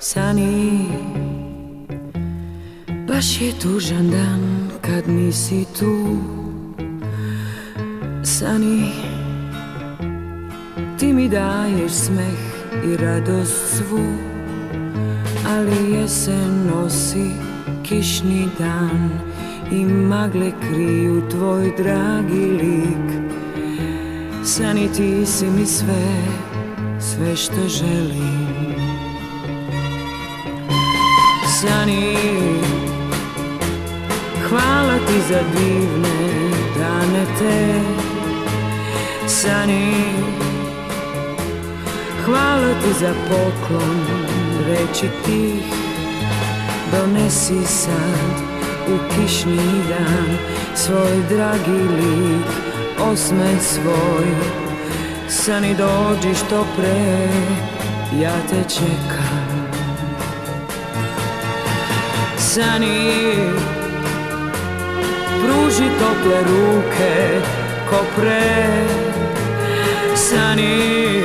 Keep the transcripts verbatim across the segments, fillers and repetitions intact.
Sani, baš je tužan dan kad nisi tu. Sani, ti mi daješ smeh i radost svu, ali jesen nosi kišni dan i magle kriju tvoj dragi lik. Sani, ti si mi sve, sve što želim. Sani, hvala ti za divne dane te. Sani, hvala ti za poklon reći tih. Donesi sad u kišni dan svoj dragi lik, osmeh svoj. Sani, dođi što pre, ja te čekam. Sani, pruži tople ruke ko pre. Sani,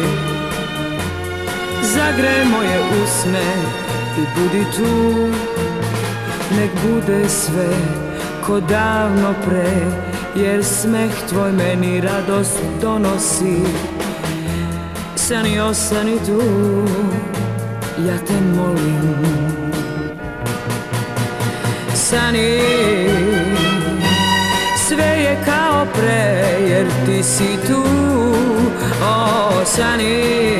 zagrej moje usne i budi tu. Nek bude sve ko davno pre, jer smeh tvoj meni radost donosi. Sani, ostani tu, ja te molim. Sani, sve je kao pre, jer ti si tu. O, Sani,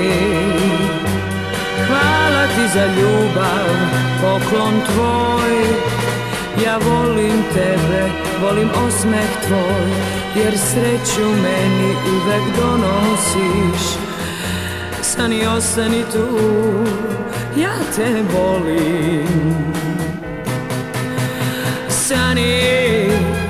hvala ti za ljubav, poklon tvoj. Ja volim tebe, volim osmeh tvoj, jer sreću meni uvek donosiš. Sani, ostani tu, ja te volim. Sani,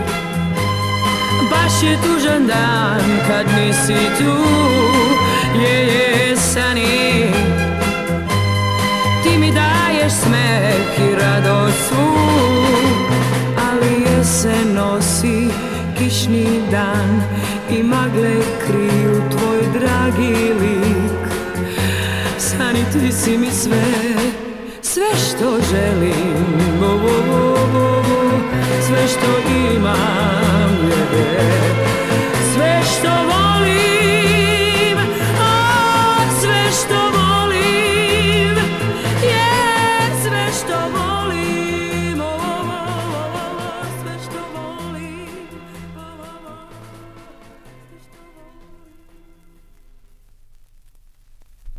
baš je tužan dan kad nisi tu. Je, je, Sani, ti mi daješ smeh i radost svu, ali jesen nosi kišni dan i magle kriju tvoj dragi lik. Sani, ti si mi sve, sve što želim.